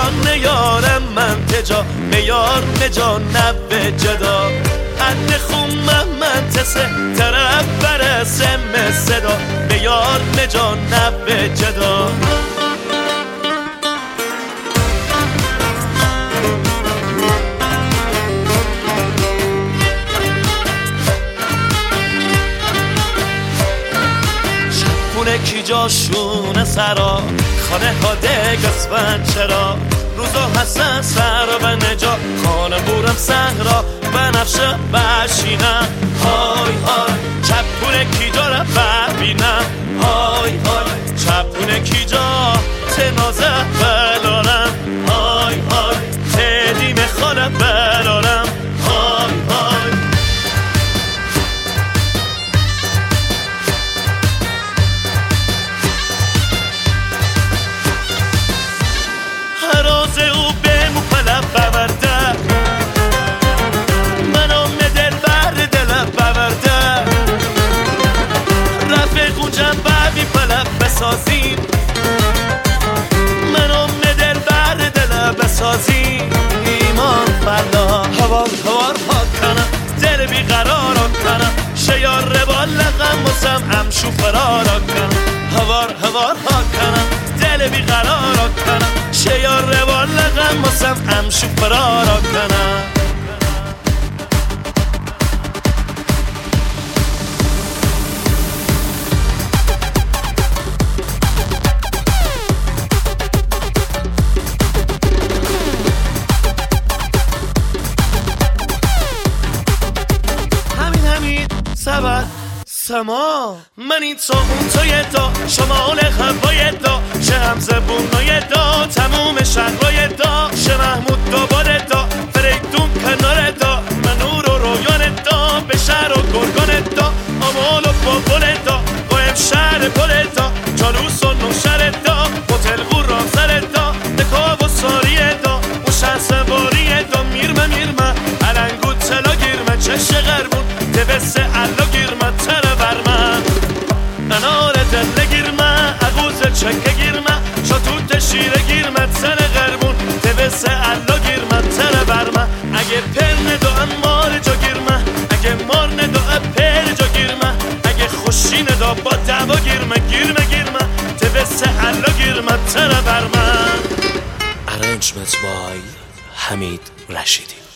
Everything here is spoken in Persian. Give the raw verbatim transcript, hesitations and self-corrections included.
جان نیارم من تجا میار نجا نبه جدا حد خون من تسه طرف برسم صدا میار نجا نبه جدا خونه کی جاشونه سرا خانه ها دگسفن چرا روزا هستن سر و نجا خانه بورم صحرا بنفشه بشینم های های چپونه کی جا را ببینم های های چپونه کی جا تنازه بلارم های های تدیم خانه بلارم های های هراز او به مپلب بورده منو مدل بر دلب بورده رفیق اونجا ببی پلب بسازیم منو مدل بر دلب بسازیم ایمان فردا هوار هوار پاک کنم دل بیقرار کنم شیار روال لغم مسم امشو فرار کنم هوار هوار پاک کنم دل بیقرار کنم شیار روال لغم مسم امشو فرار کنم سبر سما من این تو اون توی دا شمال هوای دا شه هم زبونای دا تموم شهرهای دا شه محمود دوباره دا فریدون کنار دا منور و رویان دا به شهر و گرگان دا آمال و بابل دا قایم شهر پل دا جالوس و نوشهر دا هتل قرام سر دا نکاب و ساری دا اون شهر سواری دا میرمه میرمه علنگو تلا گیرمه چش غربون دوسته علا گیرمه تره برمن انار دله گیرمه اغوز چکه گیرمه شاتوت شیره گیرمه تره غربون دوسته علا گیرمه تره برمن اگه پر ندو مار جا گیرمه اگه مار ندو پر جا گیرمه اگه خوشی ندو با دوا گیرمه گیرمه گیرمه دوسته علا گیرمه تره برمن. Arrangement by حمید رشیدی.